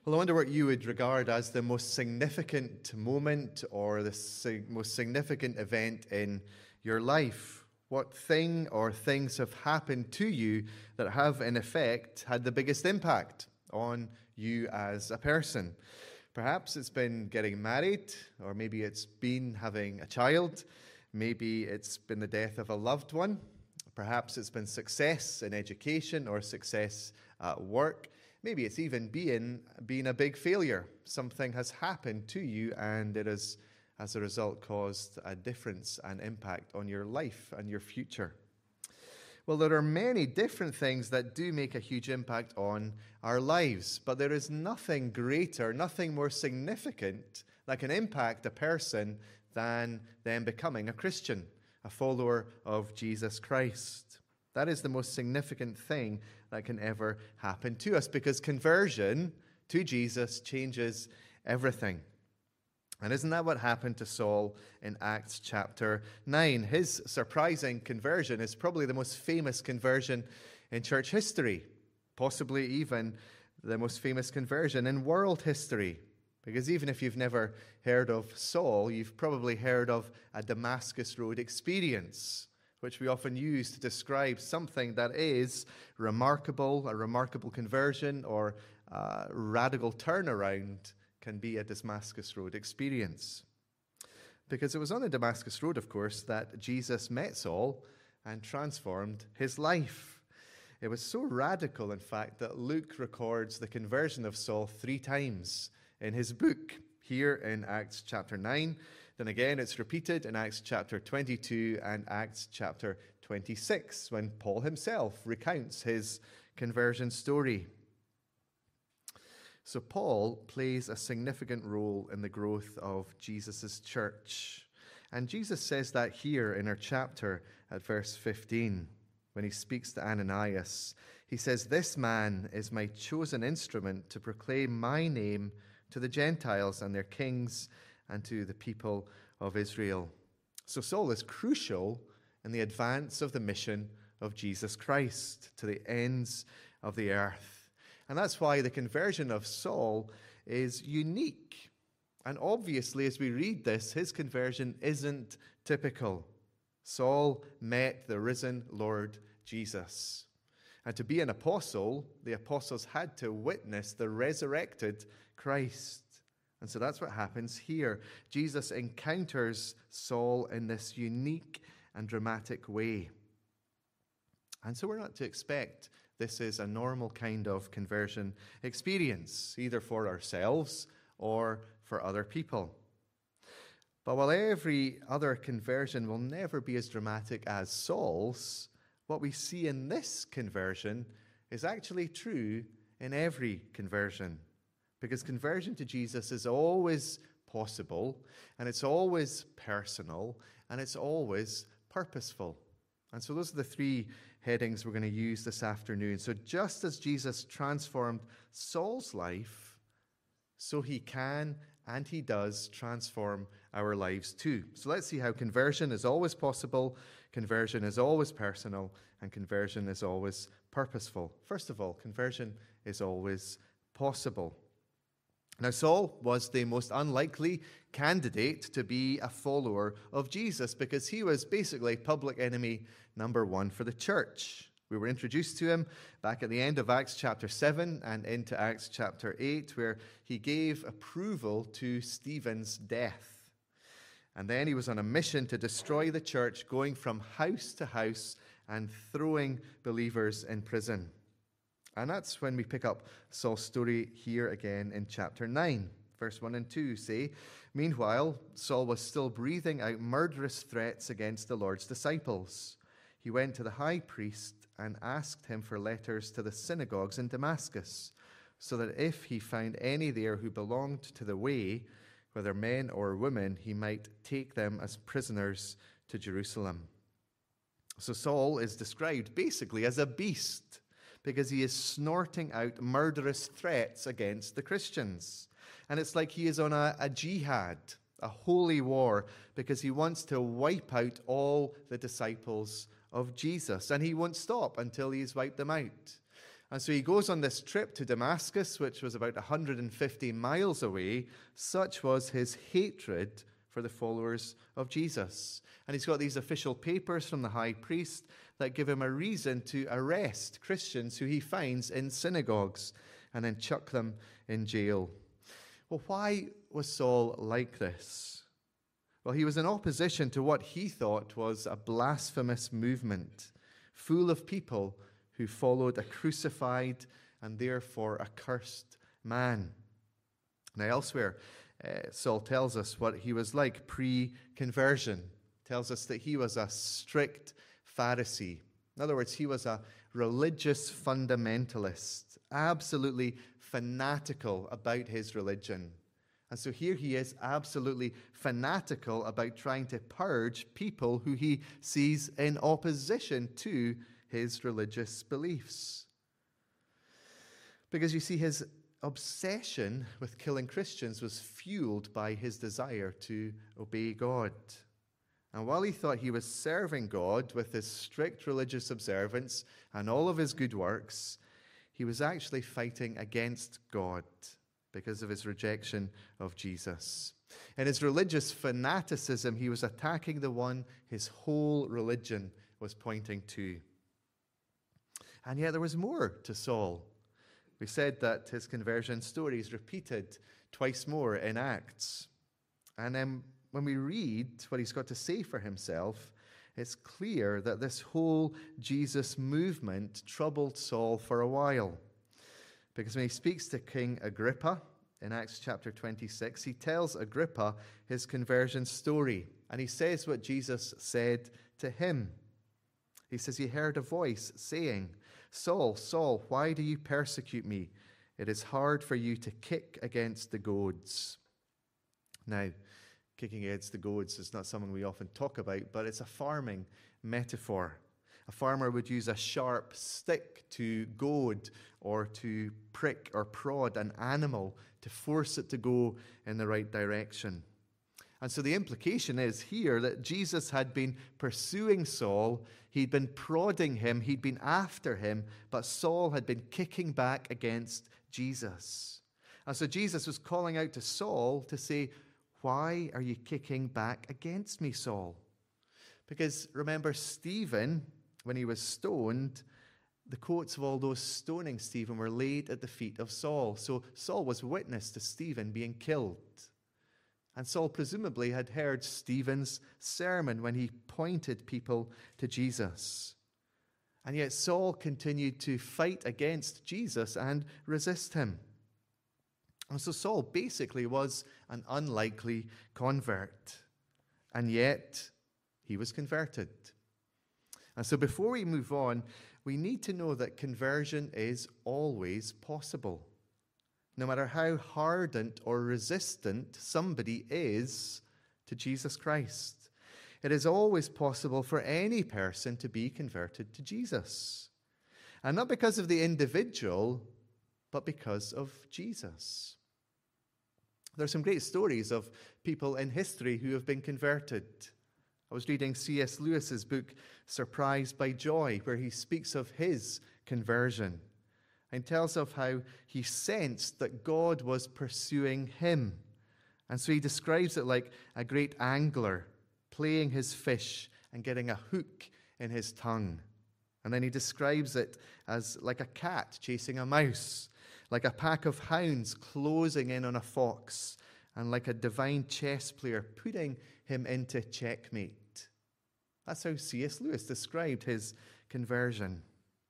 Well, I wonder what you would regard as the most significant moment or the most significant event in your life. What thing or things have happened to you that have, in effect, had the biggest impact on you as a person? Perhaps it's been getting married, or maybe it's been having a child. Maybe it's been the death of a loved one. Perhaps it's been success in education or success at work. Maybe it's even been a big failure. Something has happened to you and it has, as a result, caused a difference and impact on your life and your future. Well, there are many different things that do make a huge impact on our lives, but there is nothing greater, nothing more significant that can impact a person than them becoming a Christian, a follower of Jesus Christ. That is the most significant thing that can ever happen to us, because conversion to Jesus changes everything. And isn't that what happened to Saul in Acts chapter 9? His surprising conversion is probably the most famous conversion in church history, possibly even the most famous conversion in world history. Because even if you've never heard of Saul, you've probably heard of a Damascus Road experience, which we often use to describe something that is remarkable, a remarkable conversion or a radical turnaround can be a Damascus Road experience. Because it was on the Damascus Road, of course, that Jesus met Saul and transformed his life. It was so radical, in fact, that Luke records the conversion of Saul 3 times in his book, here in Acts chapter 9. Then again, it's repeated in Acts chapter 22 and Acts chapter 26, when Paul himself recounts his conversion story. So Paul plays a significant role in the growth of Jesus' church. And Jesus says that here in our chapter at verse 15, when he speaks to Ananias. He says, "This man is my chosen instrument to proclaim my name to the Gentiles and their kings and to the people of Israel." So Saul is crucial in the advance of the mission of Jesus Christ to the ends of the earth. And that's why the conversion of Saul is unique. And obviously, as we read this, his conversion isn't typical. Saul met the risen Lord Jesus. And to be an apostle, the apostles had to witness the resurrected Christ. And so that's what happens here. Jesus encounters Saul in this unique and dramatic way. And so we're not to expect this is a normal kind of conversion experience, either for ourselves or for other people. But while every other conversion will never be as dramatic as Saul's, what we see in this conversion is actually true in every conversion. Because conversion to Jesus is always possible, and it's always personal, and it's always purposeful. And so those are the 3 headings we're going to use this afternoon. So just as Jesus transformed Saul's life, so he can and he does transform our lives too. So let's see how conversion is always possible, conversion is always personal, and conversion is always purposeful. First of all, conversion is always possible. Now, Saul was the most unlikely candidate to be a follower of Jesus because he was basically public enemy number 1 for the church. We were introduced to him back at the end of Acts chapter 7 and into Acts chapter 8, where he gave approval to Stephen's death. And then he was on a mission to destroy the church, going from house to house and throwing believers in prison. And that's when we pick up Saul's story here again in chapter 9. Verse 1 and 2 say, "Meanwhile, Saul was still breathing out murderous threats against the Lord's disciples. He went to the high priest and asked him for letters to the synagogues in Damascus, so that if he found any there who belonged to the way, whether men or women, he might take them as prisoners to Jerusalem." So Saul is described basically as a beast, because he is snorting out murderous threats against the Christians. And it's like he is on a jihad, a holy war, because he wants to wipe out all the disciples of Jesus. And he won't stop until he's wiped them out. And so he goes on this trip to Damascus, which was about 150 miles away. Such was his hatred for the followers of Jesus. And he's got these official papers from the high priest that give him a reason to arrest Christians who he finds in synagogues and then chuck them in jail. Well, why was Saul like this? Well, he was in opposition to what he thought was a blasphemous movement, full of people who followed a crucified and therefore accursed man. Now, elsewhere, Saul tells us what he was like pre-conversion. Tells us that he was a strict Pharisee. In other words, he was a religious fundamentalist, absolutely fanatical about his religion. And so here he is, absolutely fanatical about trying to purge people who he sees in opposition to his religious beliefs. Because you see, his obsession with killing Christians was fueled by his desire to obey God. And while he thought he was serving God with his strict religious observance and all of his good works, he was actually fighting against God because of his rejection of Jesus. In his religious fanaticism, he was attacking the one his whole religion was pointing to. And yet there was more to Saul. We said that his conversion story is repeated twice more in Acts. And then when we read what he's got to say for himself, it's clear that this whole Jesus movement troubled Saul for a while. Because when he speaks to King Agrippa in Acts chapter 26, he tells Agrippa his conversion story. And he says what Jesus said to him. He says he heard a voice saying, "Saul, Saul, why do you persecute me? It is hard for you to kick against the goads." Now, kicking against the goads is not something we often talk about, but it's a farming metaphor. A farmer would use a sharp stick to goad or to prick or prod an animal to force it to go in the right direction. And so the implication is here that Jesus had been pursuing Saul, he'd been prodding him, he'd been after him, but Saul had been kicking back against Jesus. And so Jesus was calling out to Saul to say, "Why are you kicking back against me, Saul?" Because remember, Stephen, when he was stoned, the coats of all those stoning Stephen were laid at the feet of Saul. So Saul was witness to Stephen being killed. And Saul presumably had heard Stephen's sermon when he pointed people to Jesus. And yet Saul continued to fight against Jesus and resist him. And so Saul basically was an unlikely convert. And yet he was converted. And so before we move on, we need to know that conversion is always possible. No matter how hardened or resistant somebody is to Jesus Christ, it is always possible for any person to be converted to Jesus. And not because of the individual, but because of Jesus. There are some great stories of people in history who have been converted. I was reading C.S. Lewis's book, Surprised by Joy, where he speaks of his conversion and tells of how he sensed that God was pursuing him. And so he describes it like a great angler playing his fish and getting a hook in his tongue. And then he describes it as like a cat chasing a mouse, like a pack of hounds closing in on a fox, and like a divine chess player putting him into checkmate. That's how C.S. Lewis described his conversion.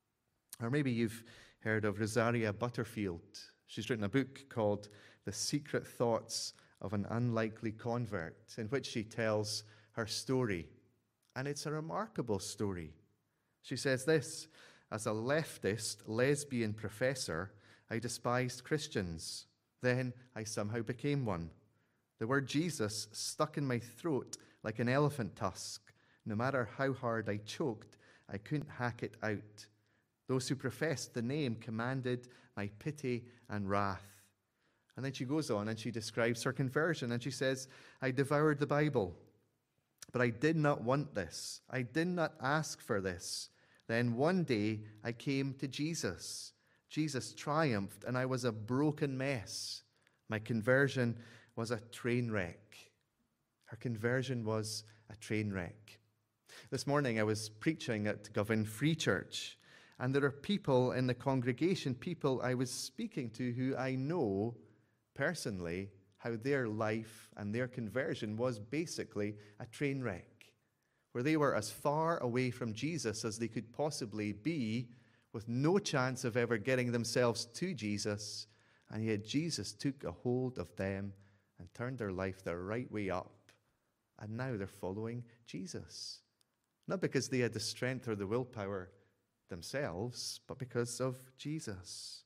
Or maybe you've heard of Rosaria Butterfield. She's written a book called The Secret Thoughts of an Unlikely Convert, in which she tells her story. And it's a remarkable story. She says this: "As a leftist lesbian professor, I despised Christians. Then I somehow became one. The word Jesus stuck in my throat like an elephant tusk. No matter how hard I choked, I couldn't hack it out. Those who professed the name commanded my pity and wrath." And then she goes on and she describes her conversion, and she says, "I devoured the Bible, but I did not want this. I did not ask for this. Then one day I came to Jesus. Jesus triumphed, and I was a broken mess. My conversion was a train wreck. Her conversion was a train wreck. This morning I was preaching at Govan Free Church, and there are people in the congregation, people I was speaking to who I know personally how their life and their conversion was basically a train wreck, where they were as far away from Jesus as they could possibly be, with no chance of ever getting themselves to Jesus, and yet Jesus took a hold of them and turned their life the right way up, and now they're following Jesus. Not because they had the strength or the willpower themselves, but because of Jesus.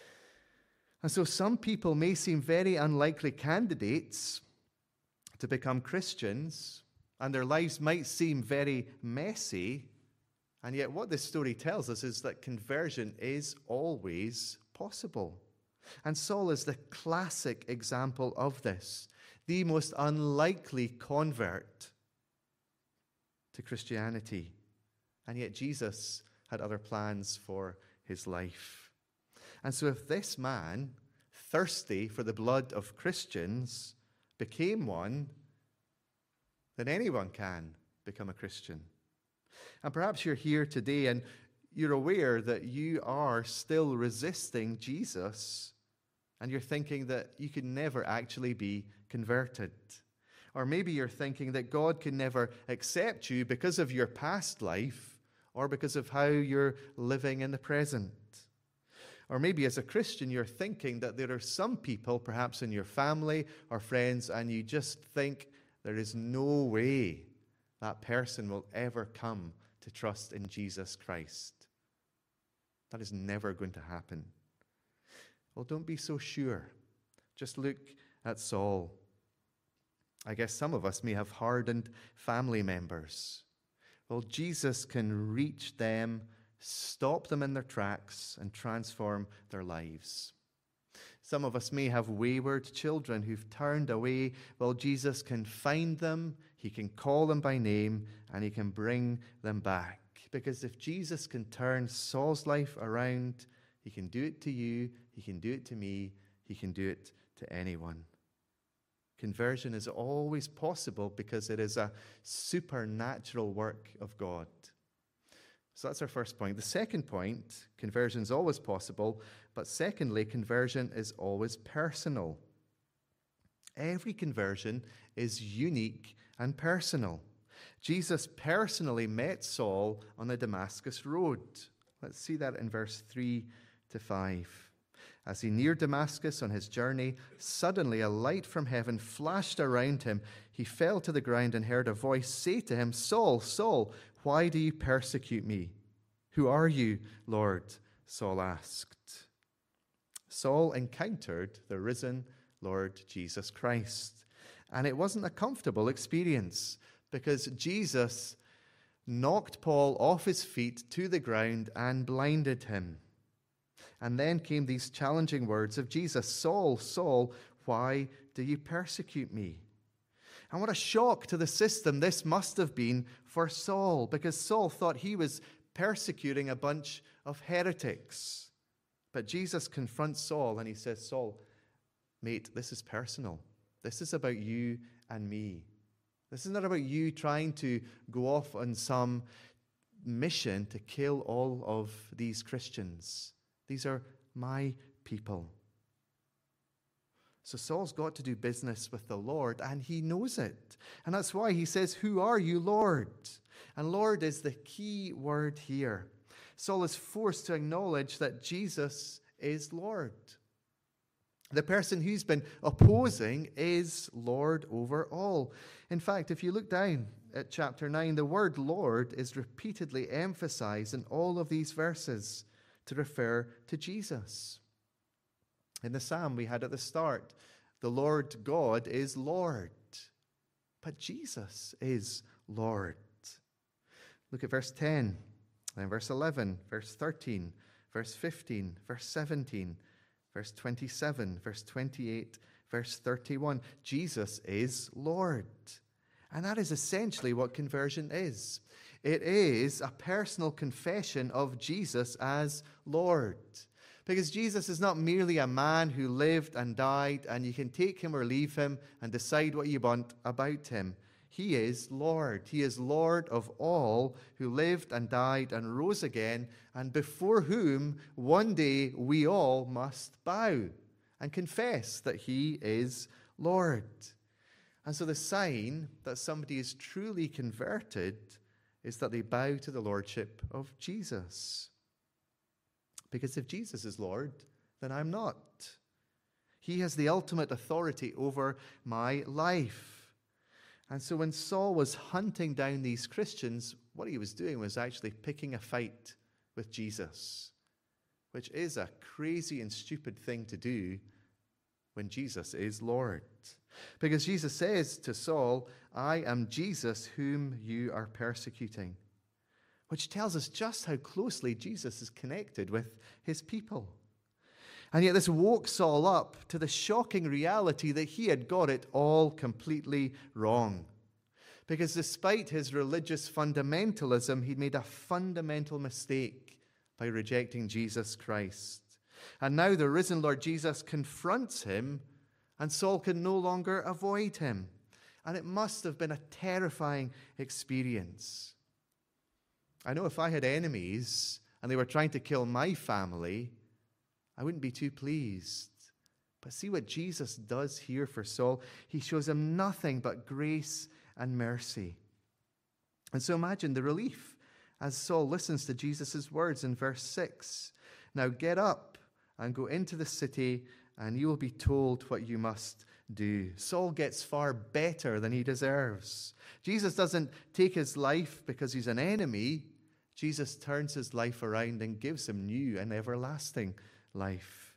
And so some people may seem very unlikely candidates to become Christians, and their lives might seem very messy, and yet what this story tells us is that conversion is always possible. And Saul is the classic example of this, the most unlikely convert to Christianity. And yet Jesus had other plans for his life. And so if this man, thirsty for the blood of Christians, became one, then anyone can become a Christian. And perhaps you're here today and you're aware that you are still resisting Jesus, and you're thinking that you can never actually be converted. Or maybe you're thinking that God can never accept you because of your past life or because of how you're living in the present. Or maybe as a Christian, you're thinking that there are some people, perhaps in your family or friends, and you just think there is no way that person will ever come to trust in Jesus Christ. That is never going to happen. Well, don't be so sure. Just look at Saul. I guess some of us may have hardened family members. Well, Jesus can reach them, stop them in their tracks, and transform their lives. Some of us may have wayward children who've turned away. Well, Jesus can find them, he can call them by name, and he can bring them back. Because if Jesus can turn Saul's life around, he can do it to you, he can do it to me, he can do it to anyone. Conversion is always possible because it is a supernatural work of God. So that's our first point. The second point, conversion is always possible, but secondly, conversion is always personal. Every conversion is unique and personal. Jesus personally met Saul on the Damascus road. Let's see that in verse 3 to 5. As he neared Damascus on his journey, suddenly a light from heaven flashed around him. He fell to the ground and heard a voice say to him, "Saul, Saul, why do you persecute me?" "Who are you, Lord?" Saul asked. Saul encountered the risen Lord Jesus Christ. And it wasn't a comfortable experience because Jesus knocked Paul off his feet to the ground and blinded him. And then came these challenging words of Jesus, "Saul, Saul, why do you persecute me?" And what a shock to the system this must have been for Saul, because Saul thought he was persecuting a bunch of heretics. But Jesus confronts Saul and he says, "Saul, mate, this is personal. This is about you and me. This is not about you trying to go off on some mission to kill all of these Christians. These are my people." So Saul's got to do business with the Lord, and he knows it. And that's why he says, "Who are you, Lord?" And Lord is the key word here. Saul is forced to acknowledge that Jesus is Lord. The person who's been opposing is Lord over all. In fact, if you look down at chapter 9, the word Lord is repeatedly emphasized in all of these verses to refer to Jesus. In the psalm we had at the start, the Lord God is Lord, but Jesus is Lord. Look at verse 10, then verse 11, verse 13, verse 15, verse 17, verse 27, verse 28, verse 31. Jesus is Lord. And that is essentially what conversion is. It is a personal confession of Jesus as Lord. Because Jesus is not merely a man who lived and died, and you can take him or leave him and decide what you want about him. He is Lord. He is Lord of all who lived and died and rose again, and before whom one day we all must bow and confess that he is Lord. And so the sign that somebody is truly converted is that they bow to the lordship of Jesus. Because if Jesus is Lord, then I'm not. He has the ultimate authority over my life. And so when Saul was hunting down these Christians, what he was doing was actually picking a fight with Jesus, which is a crazy and stupid thing to do when Jesus is Lord. Because Jesus says to Saul, I am Jesus whom you are persecuting, which tells us just how closely Jesus is connected with his people. And yet this woke Saul up to the shocking reality that he had got it all completely wrong. Because despite his religious fundamentalism, he'd made a fundamental mistake by rejecting Jesus Christ. And now the risen Lord Jesus confronts him, and Saul can no longer avoid him. And it must have been a terrifying experience. I know if I had enemies and they were trying to kill my family, I wouldn't be too pleased. But see what Jesus does here for Saul. He shows him nothing but grace and mercy. And so imagine the relief as Saul listens to Jesus' words in verse 6. Now get up and go into the city, and you will be told what you must do. Saul gets far better than he deserves. Jesus doesn't take his life because he's an enemy. Jesus turns his life around and gives him new and everlasting life.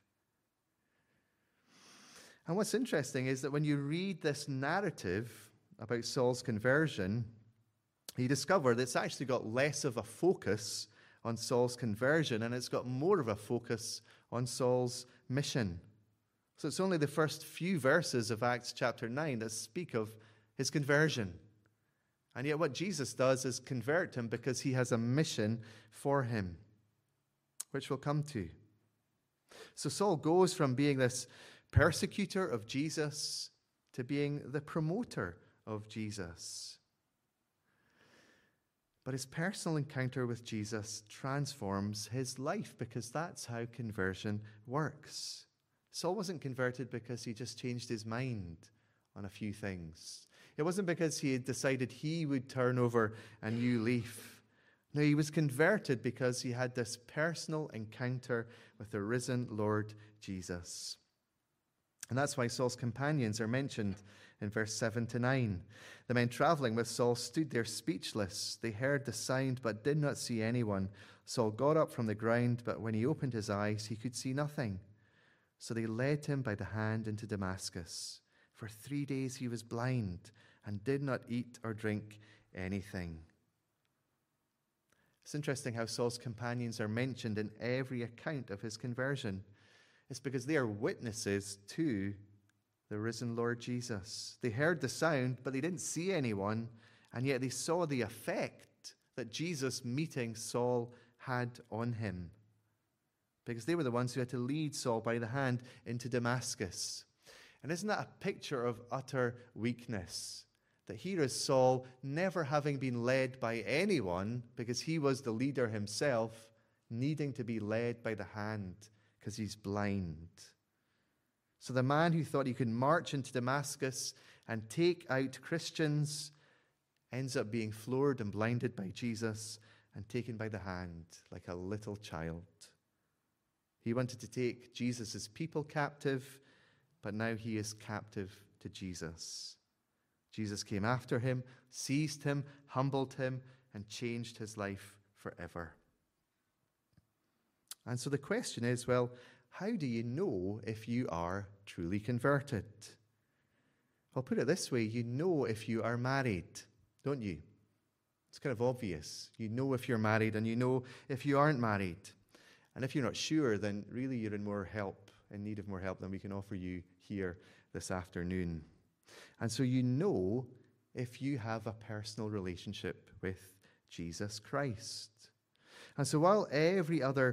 And what's interesting is that when you read this narrative about Saul's conversion, you discover that it's actually got less of a focus on Saul's conversion, and it's got more of a focus on Saul's mission. So it's only the first few verses of Acts chapter 9 that speak of his conversion. And yet what Jesus does is convert him because he has a mission for him, which we'll come to. So Saul goes from being this persecutor of Jesus to being the promoter of Jesus. But his personal encounter with Jesus transforms his life, because that's how conversion works. Saul wasn't converted because he just changed his mind on a few things. It wasn't because he had decided he would turn over a new leaf. No, he was converted because he had this personal encounter with the risen Lord Jesus. And that's why Saul's companions are mentioned in verse 7 to 9. The men traveling with Saul stood there speechless. They heard the sound but did not see anyone. Saul got up from the ground, but when he opened his eyes, he could see nothing. So they led him by the hand into Damascus. For 3 days he was blind and did not eat or drink anything. It's interesting how Saul's companions are mentioned in every account of his conversion. It's because they are witnesses to the risen Lord Jesus. They heard the sound, but they didn't see anyone, and yet they saw the effect that Jesus meeting Saul had on him, because they were the ones who had to lead Saul by the hand into Damascus. And isn't that a picture of utter weakness? That here is Saul, never having been led by anyone, because he was the leader himself, needing to be led by the hand because he's blind. So the man who thought he could march into Damascus and take out Christians ends up being floored and blinded by Jesus and taken by the hand like a little child. He wanted to take Jesus' people captive, but now he is captive to Jesus. Jesus came after him, seized him, humbled him, and changed his life forever. And so the question is, well, how do you know if you are truly converted? I'll put it this way, you know if you are married, don't you? It's kind of obvious. You know if you're married and you know if you aren't married. And if you're not sure, then really you're in need of more help than we can offer you here this afternoon. And so you know if you have a personal relationship with Jesus Christ. And so while every other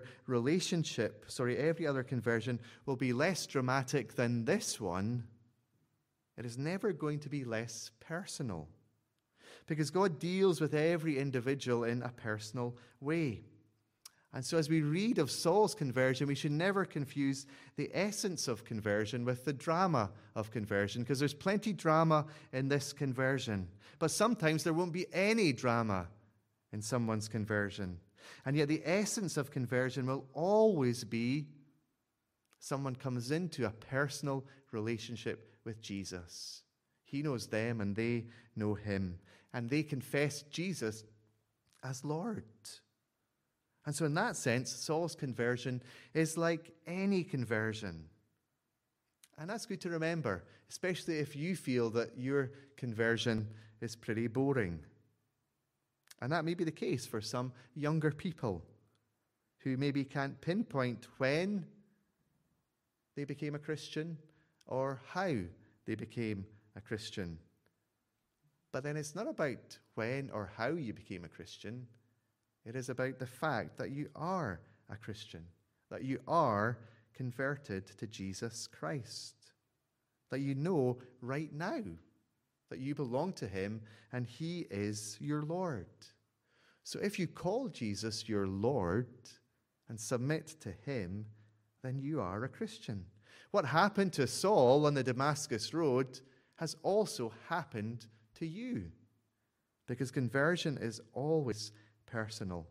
conversion will be less dramatic than this one, it is never going to be less personal. Because God deals with every individual in a personal way. And so as we read of Saul's conversion, we should never confuse the essence of conversion with the drama of conversion, because there's plenty drama in this conversion. But sometimes there won't be any drama in someone's conversion. And yet the essence of conversion will always be someone comes into a personal relationship with Jesus. He knows them and they know him. And they confess Jesus as Lord. And so in that sense, Saul's conversion is like any conversion. And that's good to remember, especially if you feel that your conversion is pretty boring. And that may be the case for some younger people who maybe can't pinpoint when they became a Christian or how they became a Christian. But then it's not about when or how you became a Christian. It is about the fact that you are a Christian, that you are converted to Jesus Christ, that you know right now that you belong to him and he is your Lord. So if you call Jesus your Lord and submit to him, then you are a Christian. What happened to Saul on the Damascus Road has also happened to you, because conversion is always personal.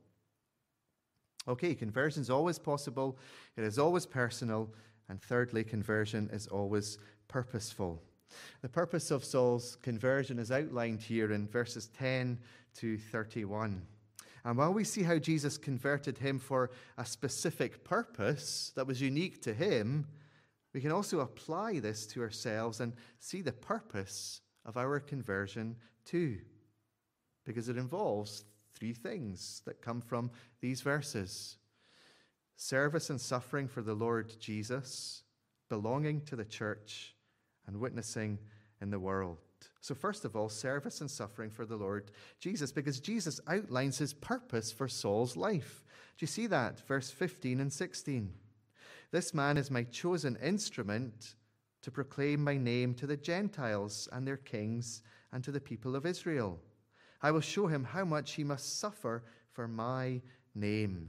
Okay, conversion is always possible, it is always personal, and thirdly, conversion is always purposeful. The purpose of Saul's conversion is outlined here in verses 10 to 31. And while we see how Jesus converted him for a specific purpose that was unique to him, we can also apply this to ourselves and see the purpose of our conversion too, because it involves three things that come from these verses: service and suffering for the Lord Jesus, belonging to the church, and witnessing in the world. So first of all, service and suffering for the Lord Jesus, because Jesus outlines his purpose for Saul's life. Do you see that? Verse 15 and 16. This man is my chosen instrument to proclaim my name to the Gentiles and their kings and to the people of Israel. I will show him how much he must suffer for my name.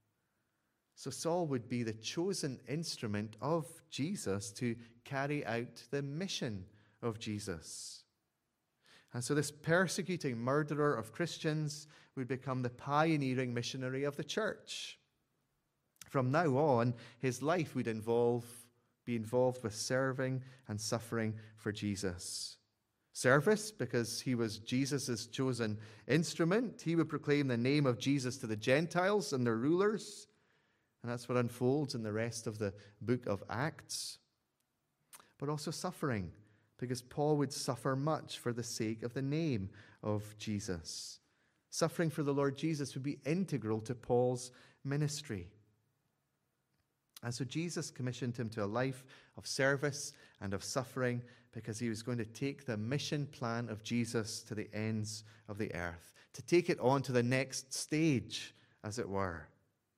So Saul would be the chosen instrument of Jesus to carry out the mission of Jesus. And so this persecuting murderer of Christians would become the pioneering missionary of the church. From now on, his life would be involved with serving and suffering for Jesus. Service, because he was Jesus' chosen instrument. He would proclaim the name of Jesus to the Gentiles and their rulers. And that's what unfolds in the rest of the book of Acts. But also suffering, because Paul would suffer much for the sake of the name of Jesus. Suffering for the Lord Jesus would be integral to Paul's ministry. And so Jesus commissioned him to a life of service and of suffering, because he was going to take the mission plan of Jesus to the ends of the earth, to take it on to the next stage, as it were.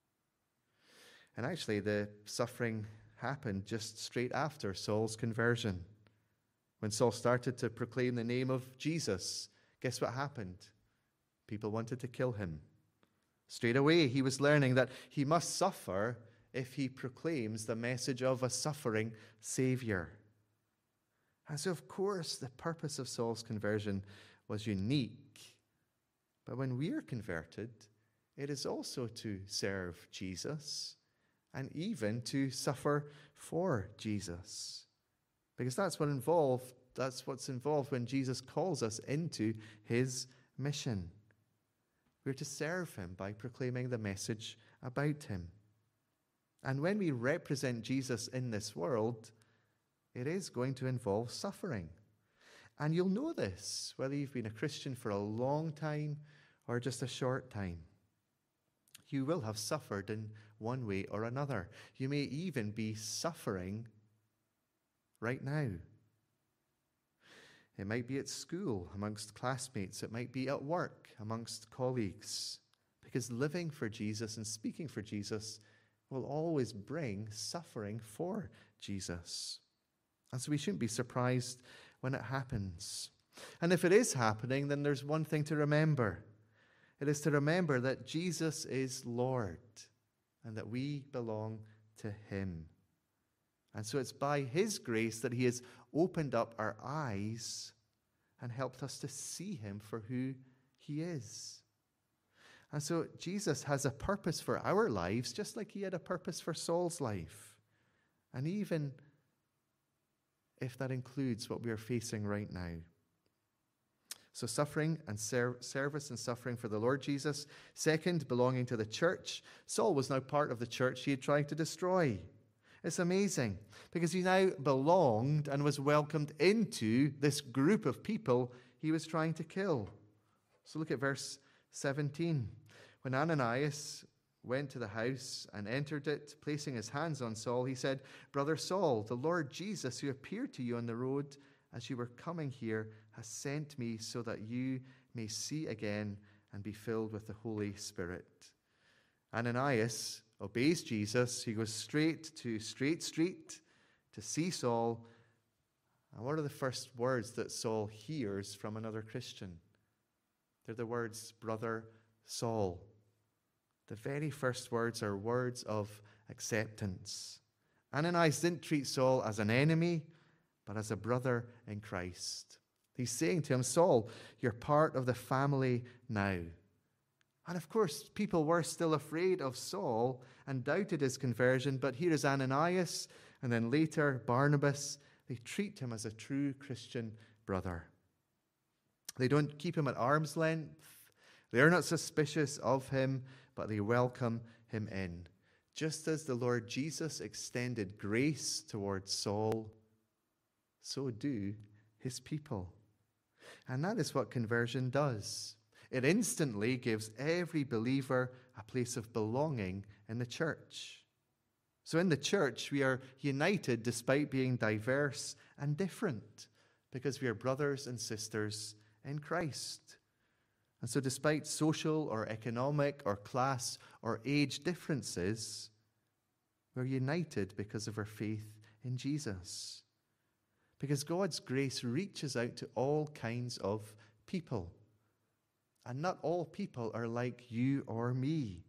And actually, the suffering happened just straight after Saul's conversion. When Saul started to proclaim the name of Jesus, guess what happened? People wanted to kill him. Straight away, he was learning that he must suffer if he proclaims the message of a suffering Savior. And so, of course, the purpose of Saul's conversion was unique. But when we are converted, it is also to serve Jesus and even to suffer for Jesus. Because that's what's involved when Jesus calls us into his mission. We're to serve him by proclaiming the message about him. And when we represent Jesus in this world, it is going to involve suffering. And you'll know this, whether you've been a Christian for a long time or just a short time. You will have suffered in one way or another. You may even be suffering right now. It might be at school amongst classmates. It might be at work amongst colleagues. Because living for Jesus and speaking for Jesus will always bring suffering for Jesus. And so we shouldn't be surprised when it happens. And if it is happening, then there's one thing to remember. It is to remember that Jesus is Lord and that we belong to him. And so it's by his grace that he has opened up our eyes and helped us to see him for who he is. And so Jesus has a purpose for our lives, just like he had a purpose for Saul's life. And even if that includes what we are facing right now. So suffering and service and suffering for the Lord Jesus. Second, belonging to the church. Saul was now part of the church he had tried to destroy. It's amazing because he now belonged and was welcomed into this group of people he was trying to kill. So look at verse 17. When Ananias went to the house and entered it, placing his hands on Saul, he said, "Brother Saul, the Lord Jesus, who appeared to you on the road as you were coming here, has sent me so that you may see again and be filled with the Holy Spirit." Ananias obeys Jesus. He goes straight to Straight Street to see Saul. And what are the first words that Saul hears from another Christian? They're the words, "Brother Saul." The very first words are words of acceptance. Ananias didn't treat Saul as an enemy, but as a brother in Christ. He's saying to him, "Saul, you're part of the family now." And of course, people were still afraid of Saul and doubted his conversion, but here is Ananias, and then later Barnabas. They treat him as a true Christian brother. They don't keep him at arm's length. They're not suspicious of him, but they welcome him in. Just as the Lord Jesus extended grace towards Saul, so do his people. And that is what conversion does. It instantly gives every believer a place of belonging in the church. So in the church, we are united despite being diverse and different, because we are brothers and sisters in Christ. And so despite social or economic or class or age differences, we're united because of our faith in Jesus. Because God's grace reaches out to all kinds of people. And not all people are like you or me.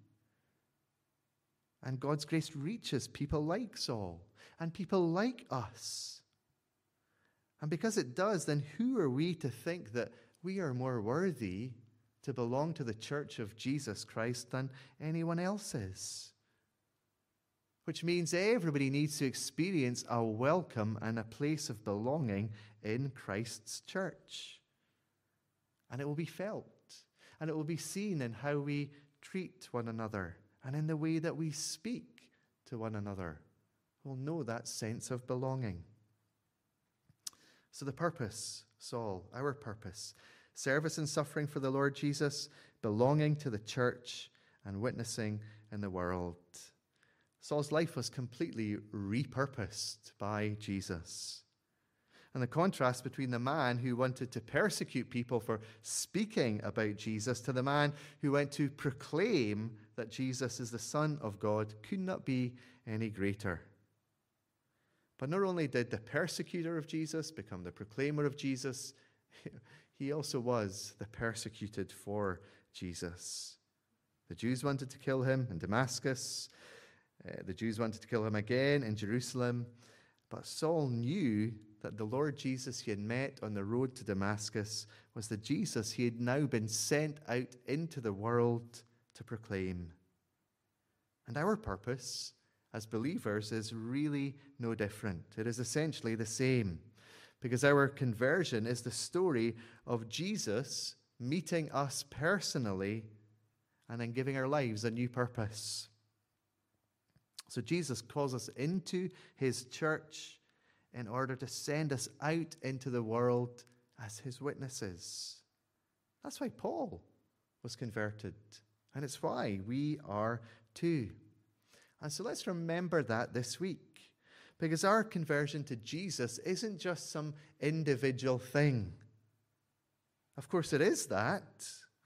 And God's grace reaches people like Saul and people like us. And because it does, then who are we to think that we are more worthy to belong to the church of Jesus Christ than anyone else is? Which means everybody needs to experience a welcome and a place of belonging in Christ's church. And it will be felt. And it will be seen in how we treat one another and in the way that we speak to one another. We'll know that sense of belonging. So the purpose, Saul, our purpose, service and suffering for the Lord Jesus, belonging to the church, and witnessing in the world. Saul's life was completely repurposed by Jesus. And the contrast between the man who wanted to persecute people for speaking about Jesus to the man who went to proclaim that Jesus is the Son of God could not be any greater. But not only did the persecutor of Jesus become the proclaimer of Jesus, he also was the persecuted for Jesus. The Jews wanted to kill him in Damascus. The Jews wanted to kill him again in Jerusalem. But Saul knew that the Lord Jesus he had met on the road to Damascus was the Jesus he had now been sent out into the world to proclaim. And our purpose as believers is really no different. It is essentially the same, because our conversion is the story of Jesus meeting us personally and then giving our lives a new purpose. So Jesus calls us into his church in order to send us out into the world as his witnesses. That's why Paul was converted, and it's why we are too. And so let's remember that this week, because our conversion to Jesus isn't just some individual thing. Of course it is that.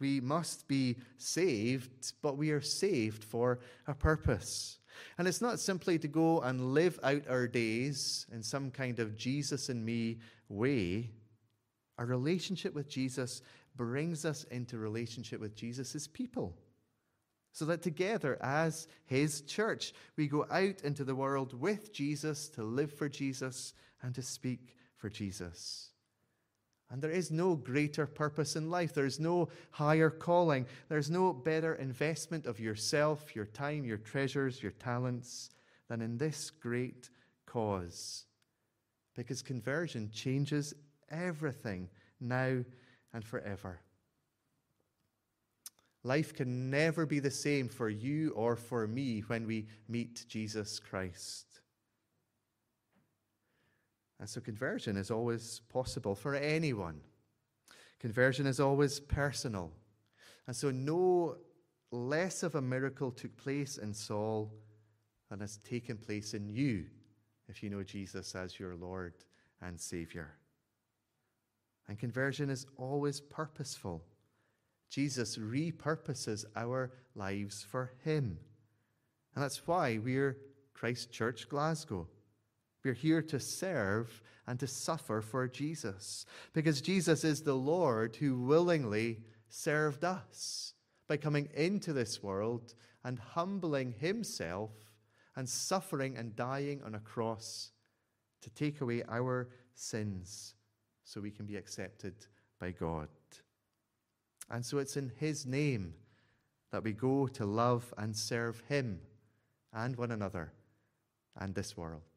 We must be saved, but we are saved for a purpose. And it's not simply to go and live out our days in some kind of Jesus and me way. Our relationship with Jesus brings us into relationship with Jesus' people, so that together as his church, we go out into the world with Jesus to live for Jesus and to speak for Jesus. And there is no greater purpose in life. There is no higher calling. There's no better investment of yourself, your time, your treasures, your talents than in this great cause. Because conversion changes everything now and forever. Life can never be the same for you or for me when we meet Jesus Christ. And so conversion is always possible for anyone. Conversion is always personal. And so no less of a miracle took place in Saul than has taken place in you if you know Jesus as your Lord and Savior. And conversion is always purposeful. Jesus repurposes our lives for him. And that's why we're Christ Church Glasgow. We're here to serve and to suffer for Jesus, because Jesus is the Lord who willingly served us by coming into this world and humbling himself and suffering and dying on a cross to take away our sins so we can be accepted by God. And so it's in his name that we go to love and serve him and one another and this world.